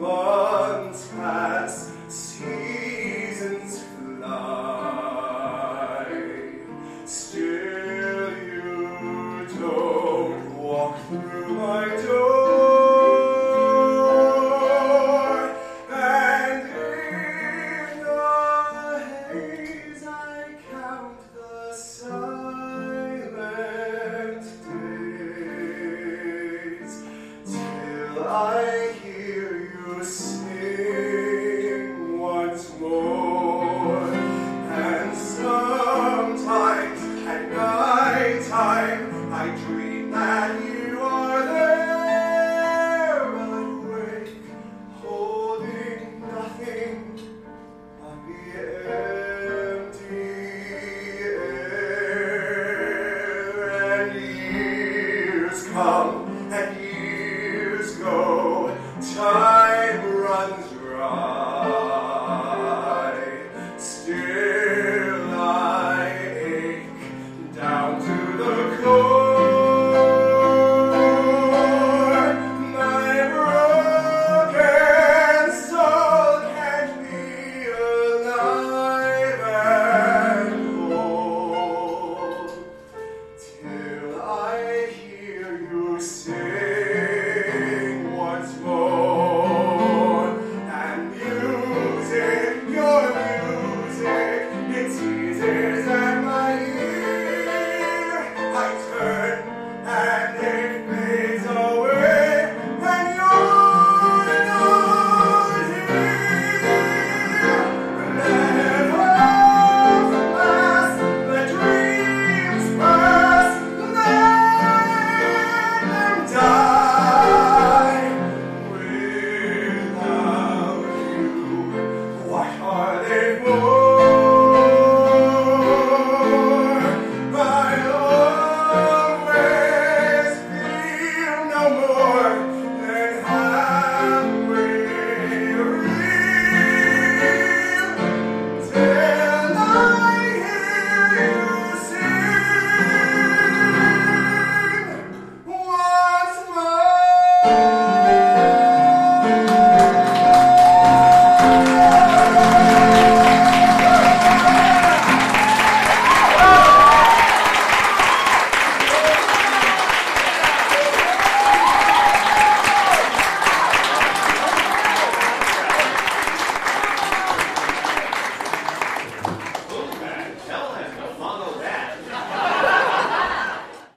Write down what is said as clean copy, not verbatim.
Months pass, seasons fly, still you don't walk through my door, and in the haze I count the silent days, till I hear you sing once more. And sometimes at night time I dream that you are there, but wake holding nothing but the empty air. And years come and years go, time runs